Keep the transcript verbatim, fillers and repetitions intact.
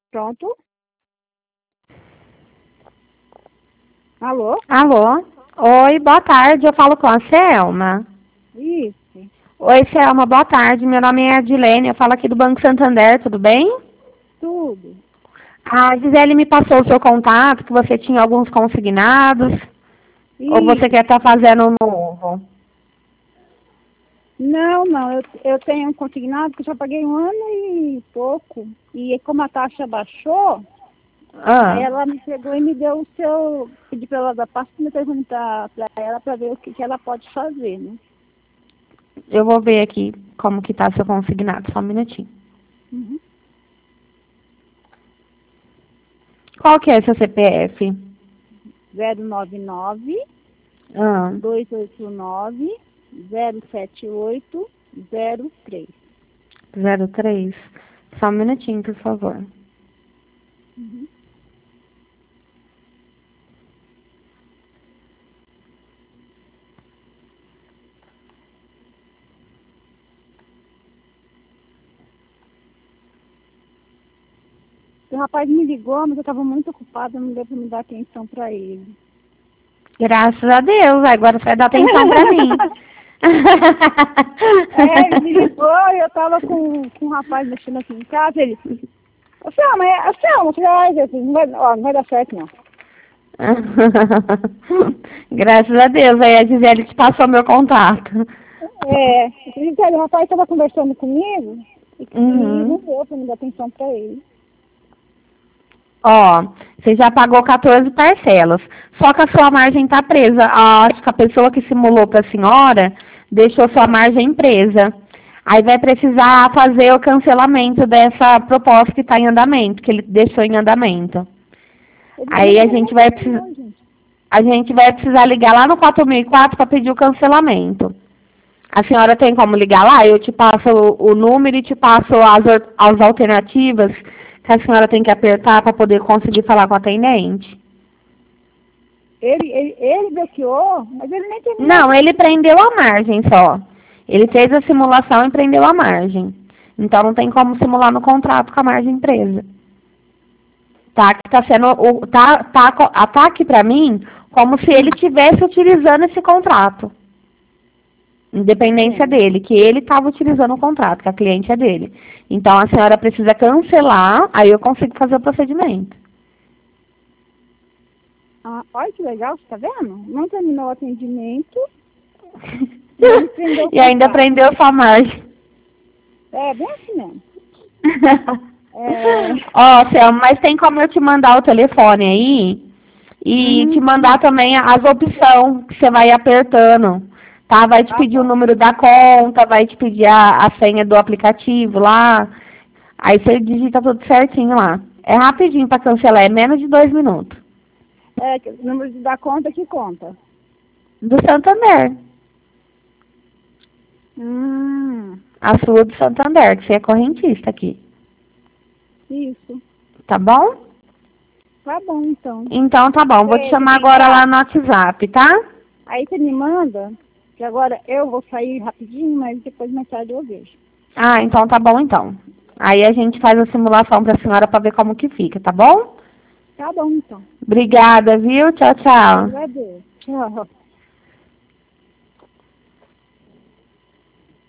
Pronto. Alô? Alô? Oi, boa tarde. Eu falo com a Selma. Isso. Oi, Selma, boa tarde. Meu nome é Adilene. Eu falo aqui do Banco Santander, tudo bem? Tudo. A Gisele me passou o seu contato, que você tinha alguns consignados. Ou você Isso. quer estar fazendo um novo? Não, não. Eu, eu tenho um consignado que eu já paguei um ano e pouco. E como a taxa baixou, Ah, aí ela me pegou e me deu o seu... Pedi para ela dar passo e me perguntar para ela para ver o que, que ela pode fazer, né? eu vou ver aqui como que tá seu consignado, só um minutinho. Uhum. Qual que é seu C P F? zero nove nove, Ah, dois oito nove, zero sete oito, zero três. zero três. Só um minutinho, por favor. Uhum. O rapaz me ligou, mas eu estava muito ocupada, não deu para me dar atenção para ele. Graças a Deus, agora você vai dar atenção pra mim. É, ele me ligou e eu estava com, com um rapaz mexendo aqui em casa, ele... Ô, Selma, é, ô, Selma, eu falei, ai, Jesus, não vai, ó, não vai dar certo, não. Graças a Deus, aí a Gisele te passou meu contato. É, eu falei, o rapaz estava conversando comigo e, e não Uhum. deu para me dar atenção para ele. Ó, você já pagou quatorze parcelas, só que a sua margem está presa. Ah, acho que a pessoa que simulou para a senhora deixou sua É. margem presa. Aí vai precisar fazer o cancelamento dessa proposta que está em andamento, que ele deixou em andamento. Ele, mas Aí a ele gente nem vai precisar, terminou, gente. a gente vai precisar ligar lá no quatro mil e quatro para pedir o cancelamento. A senhora tem como ligar lá? Eu te passo o, o número e te passo as, or- as alternativas que a senhora tem que apertar para poder conseguir falar com a atendente. Ele, ele, ele bloqueou, mas ele nem terminou. Não, ele prendeu a margem só. Ele fez a simulação e prendeu a margem. Então não tem como simular no contrato com a margem presa. Tá, que tá sendo o tá tá co- tá aqui para mim como se ele estivesse utilizando esse contrato. Independência É. dele, que ele estava utilizando o contrato, que a cliente é dele. Então a senhora precisa cancelar, aí eu consigo fazer o procedimento. Ah, olha que legal, você tá vendo? Não terminou o atendimento e ele prendeu o E ainda contrato. prendeu sua margem. É, bem assim mesmo. É... Ó, Selma, mas tem como eu te mandar o telefone aí e te Hum, mandar também as opções que você vai apertando, tá? Vai te tá pedir o bom. número da conta, vai te pedir a, a senha do aplicativo lá. Aí você digita tudo certinho lá. É rapidinho para cancelar, é menos de dois minutos. É, que o número da conta que conta. Do Santander. Hum, A sua do Santander, que você é correntista aqui. isso. Tá bom? Tá bom, então. Então tá bom, vou te Você chamar me agora lá dá, no WhatsApp, tá? aí você me manda, que agora eu vou sair rapidinho, mas depois mais tarde eu vejo. Ah, então tá bom então. Aí a gente faz a simulação pra senhora pra ver como que fica, tá bom? Tá bom, então. Obrigada, viu? Tchau, Eu tchau. agradeço. Tchau.